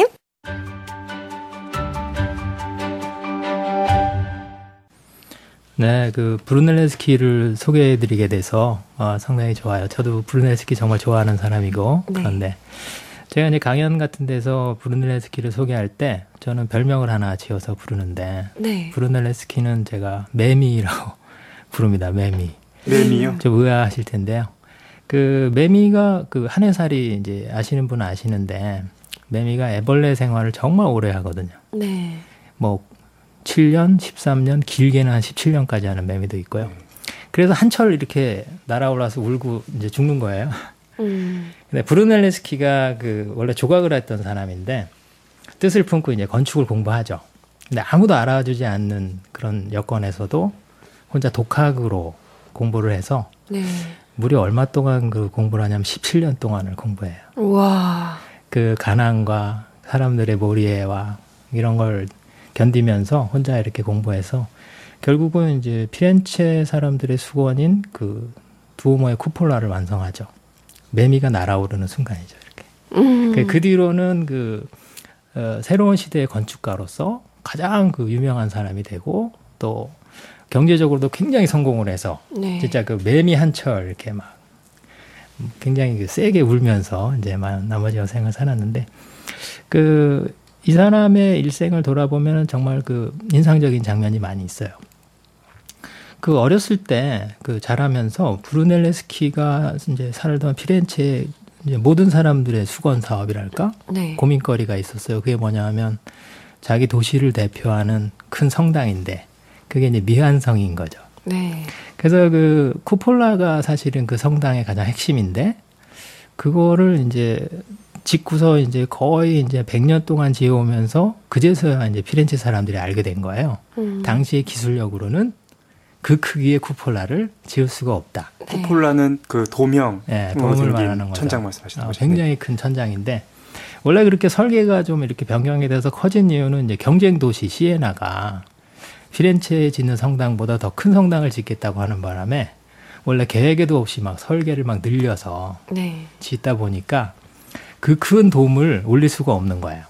네, 그 브루넬레스키를 소개해드리게 돼서 상당히 좋아요. 저도 브루넬레스키 정말 좋아하는 사람이고 네. 그런데 제가 이제 강연 같은 데서 브루넬레스키를 소개할 때 저는 별명을 하나 지어서 부르는데 네. 브루넬레스키는 제가 매미라고 부릅니다. 매미. 매미요? 좀 의아하실 텐데요. 그 매미가 그 한해살이 이제 아시는 분은 아시는데 매미가 애벌레 생활을 정말 오래 하거든요. 네. 뭐 7년, 13년, 길게는 한 17년까지 하는 매미도 있고요. 그래서 한철 이렇게 날아올라서 울고 이제 죽는 거예요. 근데 브루넬레스키가 그 원래 조각을 했던 사람인데 뜻을 품고 이제 건축을 공부하죠. 근데 아무도 알아주지 않는 그런 여건에서도 혼자 독학으로 공부를 해서 네. 무려 얼마 동안 그 공부를 하냐면 17년 동안을 공부해요. 와. 그 가난과 사람들의 몰이해와 이런 걸 견디면서 혼자 이렇게 공부해서 결국은 이제 피렌체 사람들의 수건인 그 두오모의 쿠폴라를 완성하죠. 매미가 날아오르는 순간이죠. 이렇게. 그 뒤로는 새로운 시대의 건축가로서 가장 그 유명한 사람이 되고 또 경제적으로도 굉장히 성공을 해서 네. 진짜 그 매미 한철 이렇게 막 굉장히 세게 울면서 이제 막 나머지 여생을 살았는데 이 사람의 일생을 돌아보면 정말 그 인상적인 장면이 많이 있어요. 그 어렸을 때 그 자라면서 브루넬레스키가 이제 살던 피렌체에 이제 모든 사람들의 수건 사업이랄까 네. 고민거리가 있었어요. 그게 뭐냐면 자기 도시를 대표하는 큰 성당인데 그게 이제 미완성인 거죠. 네. 그래서 그 쿠폴라가 사실은 그 성당의 가장 핵심인데 그거를 이제 짓고서 이제 거의 이제 100년 동안 지어오면서 그제서야 이제 피렌체 사람들이 알게 된 거예요. 당시의 기술력으로는 그 크기의 쿠폴라를 지을 수가 없다. 쿠폴라는 그 도명, 네, 도움을 말하는 거죠. 천장 말씀하시는 거죠. 굉장히 큰 천장인데 원래 그렇게 설계가 좀 이렇게 변경이 돼서 커진 이유는 이제 경쟁 도시 시에나가 피렌체에 짓는 성당보다 더 큰 성당을 짓겠다고 하는 바람에 원래 계획에도 없이 막 설계를 막 늘려서 네. 짓다 보니까 그 큰 돔을 올릴 수가 없는 거예요.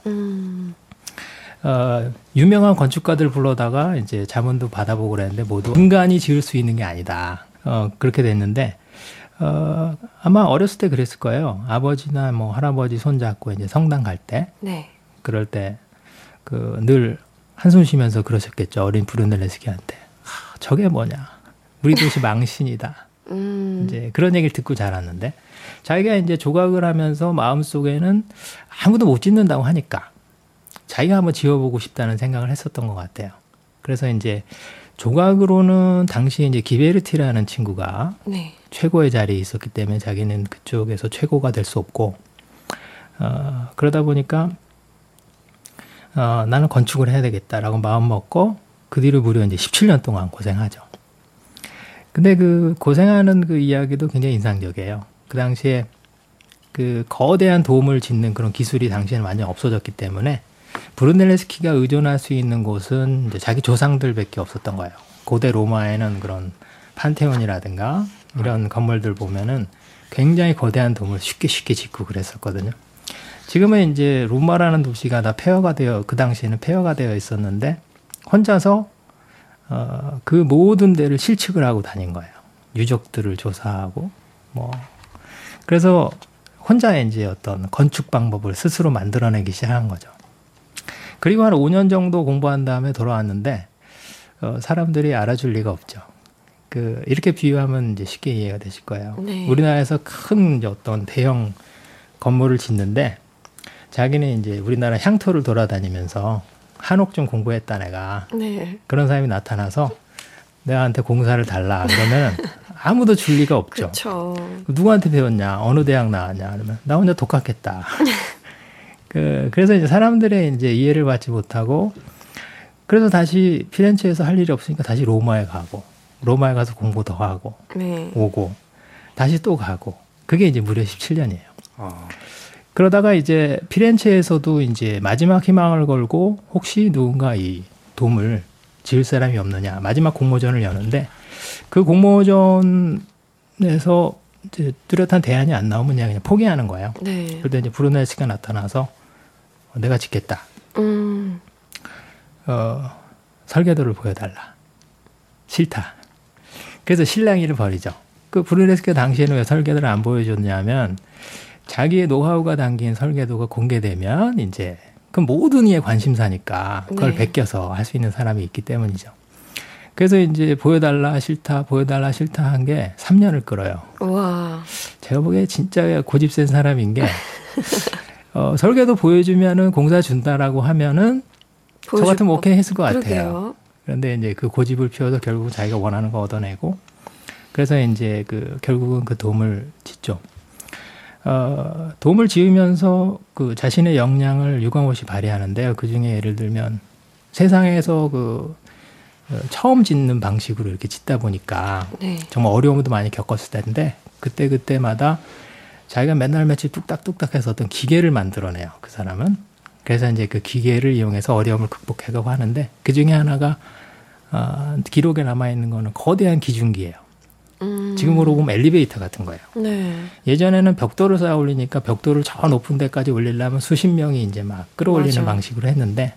유명한 건축가들 불러다가 이제 자문도 받아보고 그랬는데 모두 인간이 지을 수 있는 게 아니다. 그렇게 됐는데 아마 어렸을 때 그랬을 거예요. 아버지나 뭐 할아버지 손잡고 이제 성당 갈 때, 네. 그럴 때 늘 한숨 쉬면서 그러셨겠죠. 어린 브루넬레스키한테 저게 뭐냐? 우리 도시 망신이다. 이제 그런 얘기를 듣고 자랐는데 자기가 이제 조각을 하면서 마음속에는 아무도 못 짓는다고 하니까 자기가 한번 지어보고 싶다는 생각을 했었던 것 같아요. 그래서 이제 조각으로는 당시에 이제 기베르티라는 친구가 네. 최고의 자리에 있었기 때문에 자기는 그쪽에서 최고가 될 수 없고 그러다 보니까 나는 건축을 해야 되겠다라고 마음 먹고 그 뒤로 무려 이제 17년 동안 고생하죠. 근데 그 고생하는 그 이야기도 굉장히 인상적이에요. 그 당시에 그 거대한 도움을 짓는 그런 기술이 당시에는 완전 없어졌기 때문에 브루넬레스키가 의존할 수 있는 곳은 이제 자기 조상들밖에 없었던 거예요. 고대 로마에는 그런 판테온이라든가 이런 건물들 보면은 굉장히 거대한 도움을 쉽게 짓고 그랬었거든요. 지금은 이제 로마라는 도시가 다 폐허가 되어 그 당시에는 폐허가 되어 있었는데 혼자서 그 모든 데를 실측을 하고 다닌 거예요. 유적들을 조사하고 뭐 그래서 혼자 이제 어떤 건축 방법을 스스로 만들어내기 시작한 거죠. 그리고 한 5년 정도 공부한 다음에 돌아왔는데 사람들이 알아줄 리가 없죠. 이렇게 비유하면 이제 쉽게 이해가 되실 거예요. 네. 우리나라에서 큰 어떤 대형 건물을 짓는데 자기는 이제 우리나라 향토를 돌아다니면서 한옥 좀 공부했다 내가. 네. 그런 사람이 나타나서 내한테 공사를 달라 그러면 아무도 줄 리가 없죠. 그렇죠. 누구한테 배웠냐? 어느 대학 나왔냐? 그러면 나 혼자 독학했다. 그래서 이제 사람들의 이제 이해를 받지 못하고 그래서 다시 피렌체에서 할 일이 없으니까 다시 로마에 가고 로마에 가서 공부 더 하고 네. 오고 다시 또 가고 그게 이제 무려 17년이에요. 그러다가 이제 피렌체에서도 이제 마지막 희망을 걸고 혹시 누군가 이 돔을 지을 사람이 없느냐 마지막 공모전을 여는데 그 공모전에서 이제 뚜렷한 대안이 안 나오면 그냥 포기하는 거예요. 네. 그때 이제 브루넬스키가 나타나서 내가 짓겠다. 설계도를 보여달라. 싫다. 그래서 실랑이를 벌이죠. 그 브루넬스키가 당시에는 왜 설계도를 안 보여줬냐면 자기의 노하우가 담긴 설계도가 공개되면 이제 그 모든 이의 관심사니까 그걸 네. 베껴서 할 수 있는 사람이 있기 때문이죠. 그래서 이제 보여달라 싫다 한 게 3년을 끌어요. 와. 제가 보기에 진짜 고집 센 사람인 게 설계도 보여주면은 공사 준다라고 하면은 저 같으면 오케이 했을 것 같아요. 그러게요. 그런데 이제 그 고집을 피워서 결국 자기가 원하는 거 얻어내고 그래서 이제 결국은 그 돔을 짓죠. 돔을 지으면서 그 자신의 역량을 유감없이 발휘하는데요. 그 중에 예를 들면 세상에서 처음 짓는 방식으로 이렇게 짓다 보니까 네. 정말 어려움도 많이 겪었을 텐데 그때마다 자기가 맨날 며칠 뚝딱뚝딱 해서 어떤 기계를 만들어내요. 그 사람은. 그래서 이제 그 기계를 이용해서 어려움을 극복해가고 하는데 그 중에 하나가 기록에 남아있는 거는 거대한 기중기예요. 지금으로 보면 엘리베이터 같은 거예요. 네. 예전에는 벽돌을 쌓아 올리니까 벽돌을 저 높은 데까지 올리려면 수십 명이 이제 막 끌어올리는 맞아. 방식으로 했는데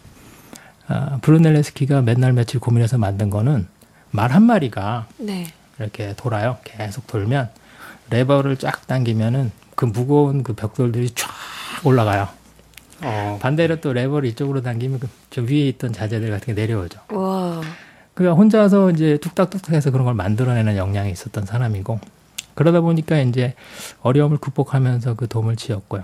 브루넬레스키가 맨날 며칠 고민해서 만든 거는 말 한 마리가 네. 이렇게 돌아요. 계속 돌면 레버를 쫙 당기면은 그 무거운 그 벽돌들이 쫙 올라가요. 반대로 또 레버를 이쪽으로 당기면 저 위에 있던 자재들 같은 게 내려오죠. 와. 그러니까 혼자서 이제 뚝딱뚝딱해서 그런 걸 만들어내는 역량이 있었던 사람이고 그러다 보니까 이제 어려움을 극복하면서 그 돔을 지었고요.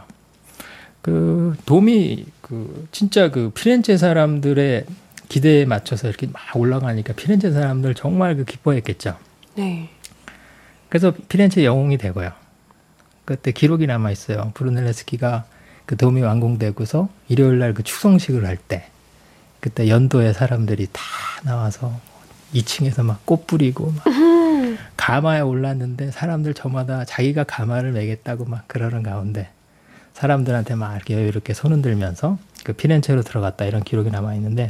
그 돔이 진짜 피렌체 사람들의 기대에 맞춰서 이렇게 막 올라가니까 피렌체 사람들 정말 기뻐했겠죠. 네. 그래서 피렌체 영웅이 되고요. 그때 기록이 남아 있어요. 브루넬레스키가 그 돔이 완공되고서 일요일 날 그 축성식을 할 때 그때 연도에 사람들이 다 나와서 2층에서 막 꽃 뿌리고 막 가마에 올랐는데 사람들 저마다 자기가 가마를 매겠다고 막 그러는 가운데 사람들한테 막 이렇게 여유롭게 손 흔들면서 그 피렌체로 들어갔다 이런 기록이 남아 있는데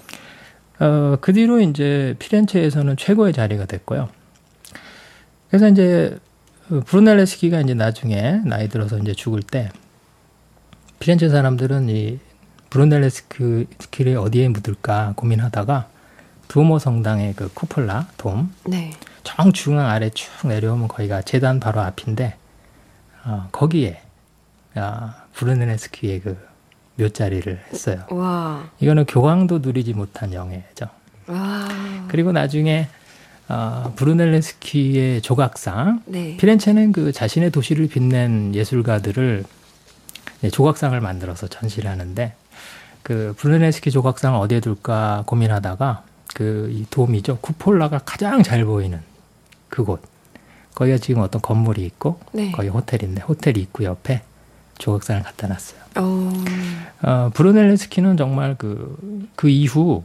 그 뒤로 이제 피렌체에서는 최고의 자리가 됐고요. 그래서 이제 브루넬레스키가 이제 나중에 나이 들어서 이제 죽을 때 피렌체 사람들은 이 브루넬레스키를 어디에 묻을까 고민하다가 두오모 성당의 그 쿠폴라 돔 네. 정중앙 아래 쭉 내려오면 거기가 제단 바로 앞인데 거기에 브루넬레스키의 그 묘자리를 했어요. 와. 이거는 교황도 누리지 못한 영예죠. 와. 그리고 나중에 브루넬레스키의 조각상 네. 피렌체는 그 자신의 도시를 빛낸 예술가들을 조각상을 만들어서 전시를 하는데 그 브루넬레스키 조각상을 어디에 둘까 고민하다가 이 돔이죠. 쿠폴라가 가장 잘 보이는 그곳. 거기가 지금 어떤 건물이 있고 네. 거기 호텔인데 호텔 입구 옆에 조각상을 갖다 놨어요. 오. 브루넬레스키는 정말 그 이후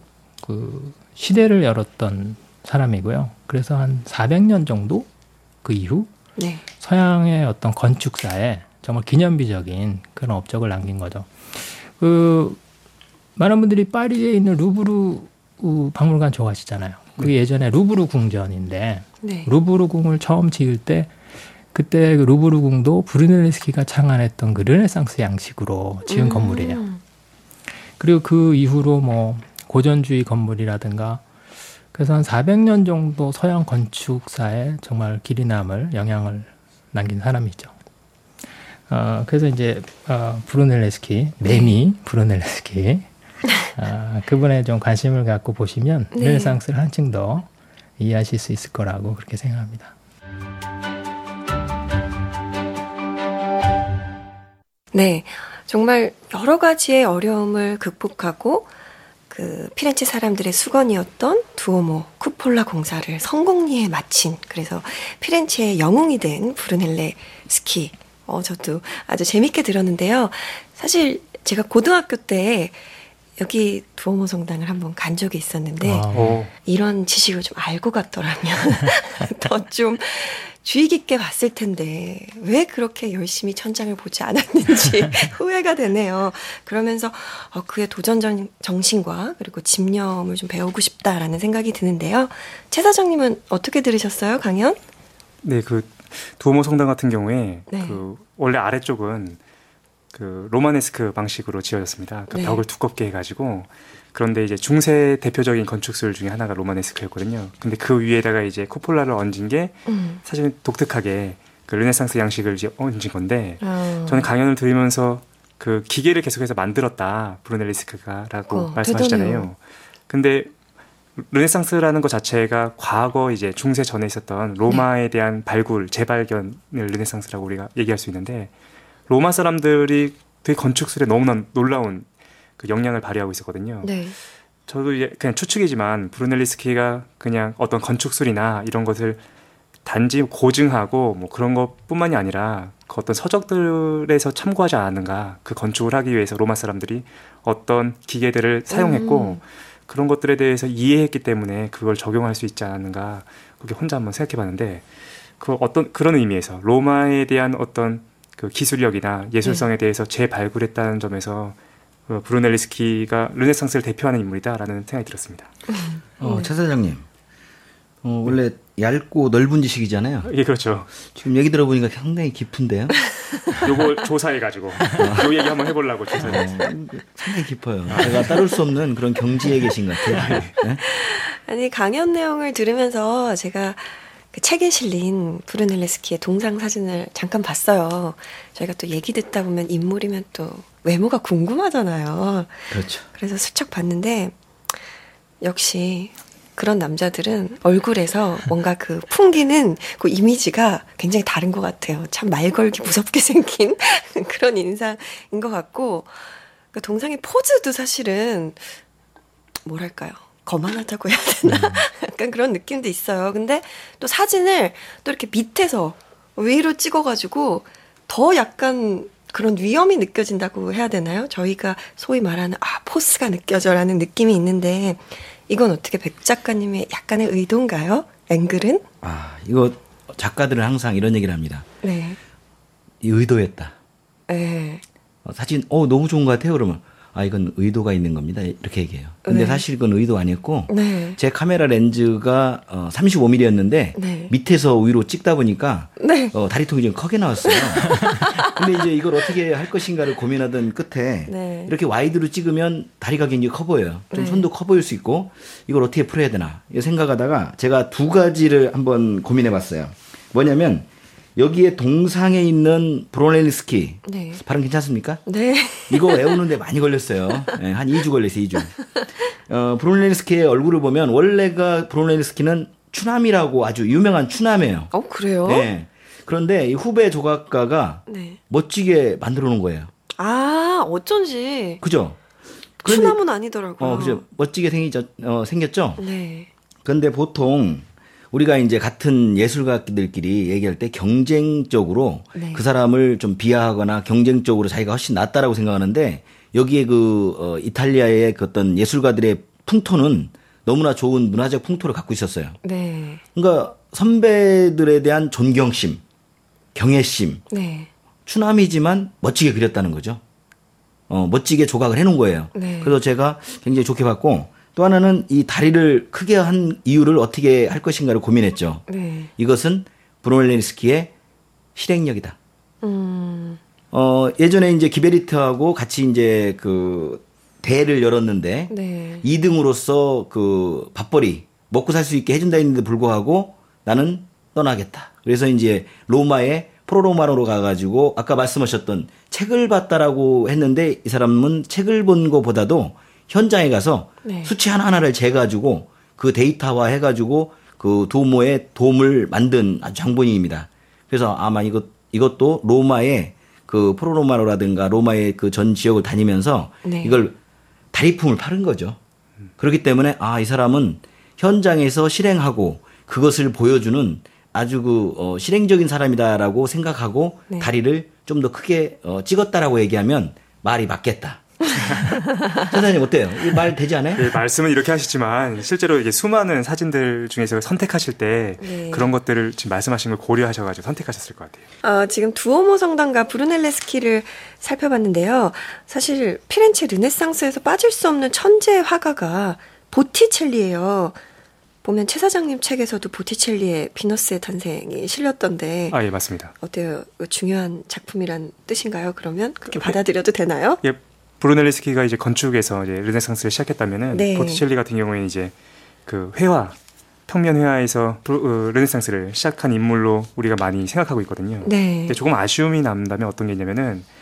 시대를 열었던 사람이고요. 그래서 한 400년 정도 그 이후 네. 서양의 어떤 건축사에 정말 기념비적인 그런 업적을 남긴 거죠. 많은 분들이 파리에 있는 루브르 박물관 좋아하시잖아요. 그게 예전에 루브르 궁전인데 네. 루브르 궁을 처음 지을 때 그때 그 루브르 궁도 브루넬레스키가 창안했던 그 르네상스 양식으로 지은 건물이에요. 그리고 그 이후로 뭐 고전주의 건물이라든가 그래서 한 400년 정도 서양 건축사에 정말 길이 남을 영향을 남긴 사람이죠. 그래서 이제 브루넬레스키, 매미 브루넬레스키 그분에 좀 관심을 갖고 보시면 네. 르네상스를 한층 더 이해하실 수 있을 거라고 그렇게 생각합니다. 네. 정말 여러 가지의 어려움을 극복하고 그 피렌체 사람들의 수건이었던 두오모 쿠폴라 공사를 성공리에 마친 그래서 피렌체의 영웅이 된 브루넬레스키. 저도 아주 재밌게 들었는데요. 사실 제가 고등학교 때 여기 두오모 성당을 한번 간 적이 있었는데 이런 지식을 좀 알고 갔더라면 더 좀 주의 깊게 봤을 텐데 왜 그렇게 열심히 천장을 보지 않았는지 후회가 되네요. 그러면서 그의 도전 정신과 그리고 집념을 좀 배우고 싶다라는 생각이 드는데요. 최 사장님은 어떻게 들으셨어요, 강연? 네, 두오모 성당 같은 경우에 네. 원래 아래쪽은 로마네스크 방식으로 지어졌습니다. 네. 벽을 두껍게 해가지고 그런데 이제 중세 대표적인 건축술 중에 하나가 로마네스크였거든요. 근데 그 위에다가 이제 쿠폴라를 얹은 게 사실은 독특하게 그 르네상스 양식을 이제 얹은 건데 저는 강연을 들으면서 그 기계를 계속해서 만들었다 브루넬레스크가라고 말씀하시잖아요. 근데 르네상스라는 것 자체가 과거 이제 중세 전에 있었던 로마에 대한 발굴, 재발견을 르네상스라고 우리가 얘기할 수 있는데 로마 사람들이 되게 건축술에 너무나 놀라운 그 역량을 발휘하고 있었거든요. 네. 저도 이제 그냥 추측이지만 브루넬리스키가 그냥 어떤 건축술이나 이런 것을 단지 고증하고 뭐 그런 것뿐만이 아니라 그 어떤 서적들에서 참고하지 않았는가. 그 건축을 하기 위해서 로마 사람들이 어떤 기계들을 사용했고 그런 것들에 대해서 이해했기 때문에 그걸 적용할 수 있지 않았는가. 그게 혼자 한번 생각해봤는데 그 어떤 그런 의미에서 로마에 대한 어떤 그 기술력이나 예술성에 대해서 재발굴했다는 점에서 브루넬리스키가 르네상스를 대표하는 인물이다라는 생각이 들었습니다. 최 사장님, 원래 얇고 넓은 지식이잖아요. 예, 그렇죠. 지금 얘기 들어보니까 상당히 깊은데요. 요걸 조사해가지고 요 얘기 한번 해보려고 조사했어요. 상당히 깊어요. 제가 따를 수 없는 그런 경지에 계신 것 같아요. 네? 아니 강연 내용을 들으면서 제가 그 책에 실린 브루넬레스키의 동상 사진을 잠깐 봤어요. 저희가 또 얘기 듣다 보면 인물이면 또 외모가 궁금하잖아요. 그렇죠. 그래서 슬쩍 봤는데 역시 그런 남자들은 얼굴에서 뭔가 그 풍기는 그 이미지가 굉장히 다른 것 같아요. 참 말 걸기 무섭게 생긴 그런 인상인 것 같고 그 동상의 포즈도 사실은 뭐랄까요. 거만하다고 해야 되나? 약간 그런 느낌도 있어요. 근데 또 사진을 또 이렇게 밑에서 위로 찍어가지고 더 약간 그런 위험이 느껴진다고 해야 되나요? 저희가 소위 말하는 포스가 느껴져라는 느낌이 있는데 이건 어떻게 백 작가님의 약간의 의도인가요? 앵글은? 이거 작가들은 항상 이런 얘기를 합니다. 네. 이 의도였다. 네. 사진 너무 좋은 것 같아요. 그러면 이건 의도가 있는 겁니다. 이렇게 얘기해요. 근데 네. 사실 그건 의도 아니었고 네. 제 카메라 렌즈가 35mm였는데 네. 밑에서 위로 찍다 보니까 네. 다리통이 좀 크게 나왔어요. 근데 이제 이걸 어떻게 할 것인가를 고민하던 끝에 네. 이렇게 와이드로 찍으면 다리가 굉장히 커 보여요. 좀 네. 손도 커 보일 수 있고 이걸 어떻게 풀어야 되나 이거 생각하다가 제가 두 가지를 한번 고민해 봤어요. 뭐냐면 여기에 동상에 있는 브루넬리스키 네. 발음 괜찮습니까? 네. 이거 외우는데 많이 걸렸어요. 네, 한 2주 걸렸어요. 2주. 브루넬리스키의 얼굴을 보면 원래가 브루넬리스키는 추남이라고 아주 유명한 추남이에요. 그래요? 네. 그런데 이 후배 조각가가 네. 멋지게 만들어 놓은 거예요. 어쩐지. 그죠? 추남은 아니더라고요. 그죠? 멋지게 생겼죠? 네. 그런데 보통 우리가 이제 같은 예술가들끼리 얘기할 때 경쟁적으로 네. 그 사람을 좀 비하하거나 경쟁적으로 자기가 훨씬 낫다라고 생각하는데 여기에 이탈리아의 그 어떤 예술가들의 풍토는 너무나 좋은 문화적 풍토를 갖고 있었어요. 네. 그러니까 선배들에 대한 존경심, 경애심, 네. 추남이지만 멋지게 그렸다는 거죠. 멋지게 조각을 해놓은 거예요. 네. 그래서 제가 굉장히 좋게 봤고 또 하나는 이 다리를 크게 한 이유를 어떻게 할 것인가를 고민했죠. 네. 이것은 브루넬리스키의 실행력이다. 예전에 이제 기베리트하고 같이 이제 그 대회를 열었는데 네. 2등으로서 그 밥벌이 먹고 살 수 있게 해준다 했는데 불구하고 나는 떠나겠다. 그래서 이제 로마의 프로로마노로 가가지고 아까 말씀하셨던 책을 봤다라고 했는데 이 사람은 책을 본 것보다도 현장에 가서 네. 수치 하나하나를 재가지고 그 데이터화 해가지고 그 도모의 돔을 만든 아주 장본인입니다. 그래서 아마 이것도 로마의 그 프로로마노라든가 로마의 그 전 지역을 다니면서 네. 이걸 다리품을 파는 거죠. 그렇기 때문에 이 사람은 현장에서 실행하고 그것을 보여주는 아주 실행적인 사람이다라고 생각하고 네. 다리를 좀 더 크게 찍었다라고 얘기하면 말이 맞겠다. 선생님 어때요? 이 말 되지 않아요? 네, 말씀은 이렇게 하시지만 실제로 이게 수많은 사진들 중에서 선택하실 때 네. 그런 것들을 지금 말씀하신 걸 고려하셔가지고 선택하셨을 것 같아요. 지금 두오모 성당과 브루넬레스키를 살펴봤는데요. 사실 피렌체 르네상스에서 빠질 수 없는 천재 화가가 보티첼리예요. 보면 최 사장님 책에서도 보티첼리의 비너스의 탄생이 실렸던데 예, 맞습니다. 어때요? 중요한 작품이란 뜻인가요? 그러면 그렇게 받아들여도 되나요? 예, 브루넬리스키가 이제 건축에서 이제 르네상스를 시작했다면은 네. 보티첼리 같은 경우에는 이제 그 회화, 평면 회화에서 르네상스를 시작한 인물로 우리가 많이 생각하고 있거든요. 네. 근데 조금 아쉬움이 남다면 어떤 게 있냐면은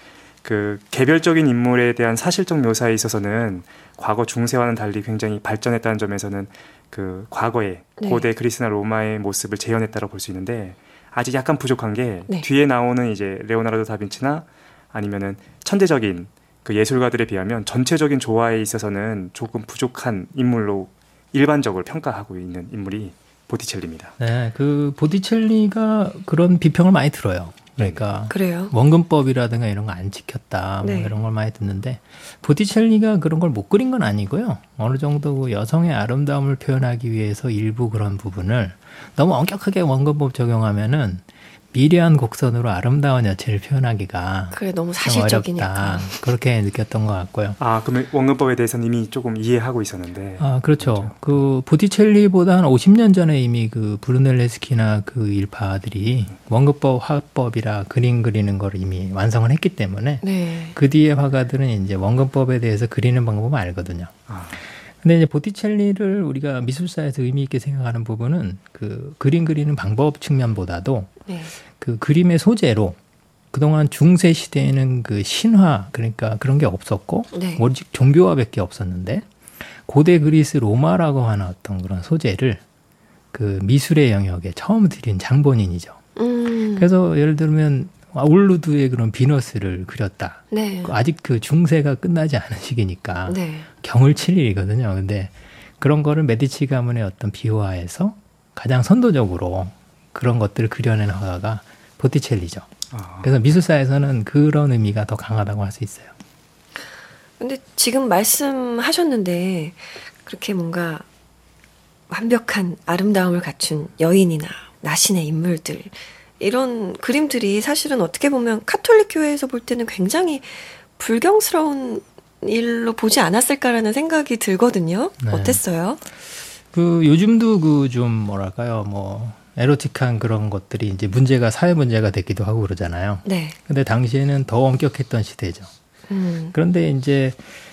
그 개별적인 인물에 대한 사실적 묘사에 있어서는 과거 중세와는 달리 굉장히 발전했다는 점에서는 그 과거의 네. 고대 그리스나 로마의 모습을 재현했다고 볼 수 있는데 아직 약간 부족한 게 네. 뒤에 나오는 이제 레오나르도 다빈치나 아니면은 천재적인 그 예술가들에 비하면 전체적인 조화에 있어서는 조금 부족한 인물로 일반적으로 평가하고 있는 인물이 보티첼리입니다. 네, 그 보티첼리가 그런 비평을 많이 들어요. 그러니까 그래요. 원근법이라든가 이런 거 안 지켰다, 뭐 네. 이런 걸 많이 듣는데 보티첼리가 그런 걸 못 그린 건 아니고요. 어느 정도 그 여성의 아름다움을 표현하기 위해서 일부 그런 부분을 너무 엄격하게 원근법 적용하면은 미려한 곡선으로 아름다운 여체를 표현하기가 그래 너무 좀 사실적이니까. 어렵다. 그렇게 느꼈던 것 같고요. 아, 그러면 원근법에 대해서는 이미 조금 이해하고 있었는데. 아, 그렇죠. 그 보티첼리보다 한 50년 전에 이미 그 브루넬레스키나 그 일파들이 원근법, 화법이라 그림 그리는 걸 이미 완성을 했기 때문에 네. 그 뒤에 화가들은 이제 원근법에 대해서 그리는 방법을 알거든요. 아, 근데 이제 보티첼리를 우리가 미술사에서 의미 있게 생각하는 부분은 그 그림 그리는 방법 측면보다도 네. 그 그림의 소재로 그동안 중세 시대에는 그 신화 그러니까 그런 게 없었고 네. 오직 종교화밖에 없었는데 고대 그리스 로마라고 하는 어떤 그런 소재를 그 미술의 영역에 처음 들인 장본인이죠. 그래서 예를 들면 아울루드의 그런 비너스를 그렸다. 네. 아직 그 중세가 끝나지 않은 시기니까 네. 경을 칠 일이거든요. 근데 그런 거를 메디치 가문의 어떤 비화에서 가장 선도적으로 그런 것들을 그려낸 화가가 보티첼리죠. 아. 그래서 미술사에서는 그런 의미가 더 강하다고 할 수 있어요. 근데 지금 말씀하셨는데 그렇게 뭔가 완벽한 아름다움을 갖춘 여인이나 나신의 인물들 이런 그림들이 사실은 어떻게 보면 카톨릭 교회에서 볼 때는 굉장히 불경스러운 일로 보지 않았을까라는 생각이 들거든요. 네. 어땠어요? 그 요즘도 그 좀 뭐랄까요, 뭐 에로틱한 그런 것들이 이제 문제가 사회 문제가 됐기도 하고 그러잖아요. 네. 근데 당시에는 더 엄격했던 시대죠. 그런데 이제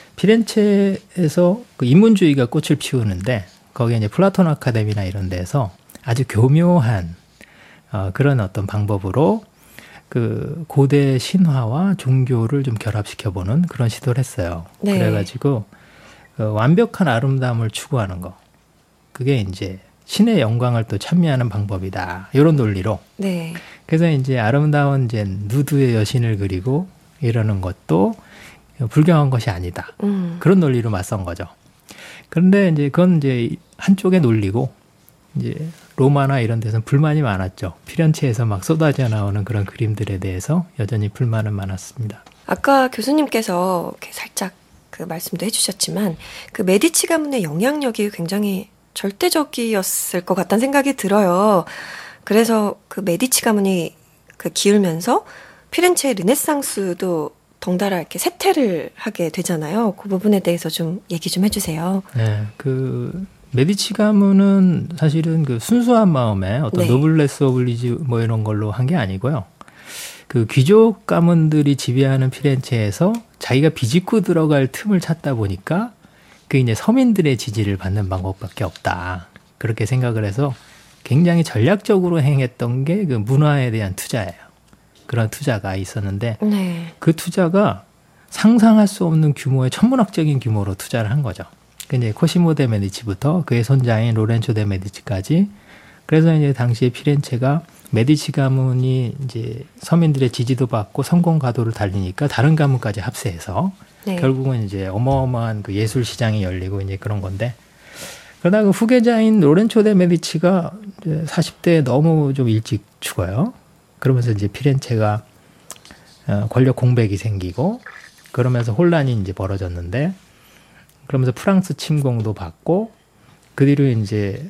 피렌체에서 그 인문주의가 꽃을 피우는데 거기에 이제 플라톤 아카데미나 이런 데서 아주 교묘한 그런 어떤 방법으로 그 고대 신화와 종교를 좀 결합시켜보는 그런 시도를 했어요. 네. 그래가지고 완벽한 아름다움을 추구하는 거. 그게 이제 신의 영광을 또 찬미하는 방법이다. 이런 논리로. 네. 그래서 이제 아름다운 이제 누드의 여신을 그리고 이러는 것도 불경한 것이 아니다. 그런 논리로 맞선 거죠. 그런데 이제 그건 이제 한쪽의 논리고 이제 로마나 이런 데서는 불만이 많았죠. 피렌체에서 막 쏟아져 나오는 그런 그림들에 대해서 여전히 불만은 많았습니다. 아까 교수님께서 이렇게 살짝 그 말씀도 해주셨지만 그 메디치 가문의 영향력이 굉장히 절대적이었을 것 같다는 생각이 들어요. 그래서 그 메디치 가문이 그 기울면서 피렌체의 르네상스도 덩달아 이렇게 쇠퇴를 하게 되잖아요. 그 부분에 대해서 좀 얘기 좀 해주세요. 네, 그 메디치 가문은 사실은 그 순수한 마음에 어떤 네. 노블레스 오블리지 뭐 이런 걸로 한 게 아니고요. 그 귀족 가문들이 지배하는 피렌체에서 자기가 비집고 들어갈 틈을 찾다 보니까 그 이제 서민들의 지지를 받는 방법밖에 없다. 그렇게 생각을 해서 굉장히 전략적으로 행했던 게 그 문화에 대한 투자예요. 그런 투자가 있었는데 네. 그 투자가 상상할 수 없는 규모의 천문학적인 규모로 투자를 한 거죠. 이제 코시모 데 메디치부터 그의 손자인 로렌초 데 메디치까지. 그래서 이제 당시에 피렌체가 메디치 가문이 이제 서민들의 지지도 받고 성공 가도를 달리니까 다른 가문까지 합세해서 네. 결국은 이제 어마어마한 그 예술 시장이 열리고 이제 그런 건데, 그러다 그 후계자인 로렌초 데 메디치가 이제 40대에 너무 좀 일찍 죽어요. 그러면서 이제 피렌체가 권력 공백이 생기고 그러면서 혼란이 이제 벌어졌는데, 그러면서 프랑스 침공도 받고 그 뒤로 이제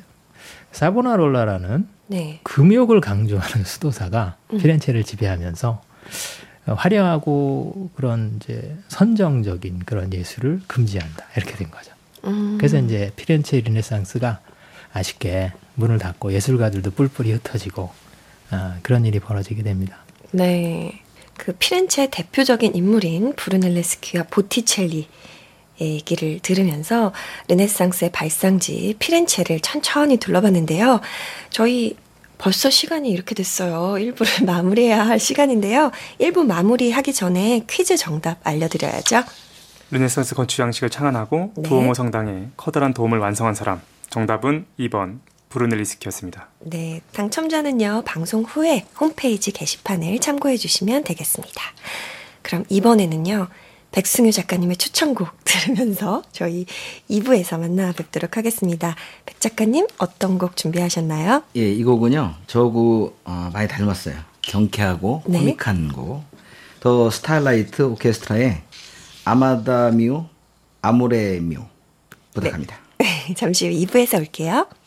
사보나롤라라는 네. 금욕을 강조하는 수도사가 피렌체를 지배하면서 화려하고 그런 이제 선정적인 그런 예술을 금지한다. 이렇게 된 거죠. 그래서 이제 피렌체 르네상스가 아쉽게 문을 닫고 예술가들도 뿔뿔이 흩어지고 그런 일이 벌어지게 됩니다. 네. 그 피렌체의 대표적인 인물인 브루넬레스키와 보티첼리 얘기를 들으면서 르네상스의 발상지 피렌체를 천천히 둘러봤는데요. 저희 벌써 시간이 이렇게 됐어요. 1부를 마무리해야 할 시간인데요. 1부 마무리하기 전에 퀴즈 정답 알려드려야죠. 르네상스 건축 양식을 창안하고 네. 두오모 성당에 커다란 도움을 완성한 사람. 정답은 2번 브루넬리스키였습니다. 네, 당첨자는요. 방송 후에 홈페이지 게시판을 참고해 주시면 되겠습니다. 그럼 이번에는요. 백승유 작가님의 추천곡 들으면서 저희 2부에서 만나 뵙도록 하겠습니다. 백 작가님 어떤 곡 준비하셨나요? 예, 이 곡은요. 저하고 많이 닮았어요. 경쾌하고 네. 코믹한 곡. 더 스타일라이트 오케스트라의 아마다 미오 아모레 미오 부탁합니다. 잠시 후 2부에서 올게요.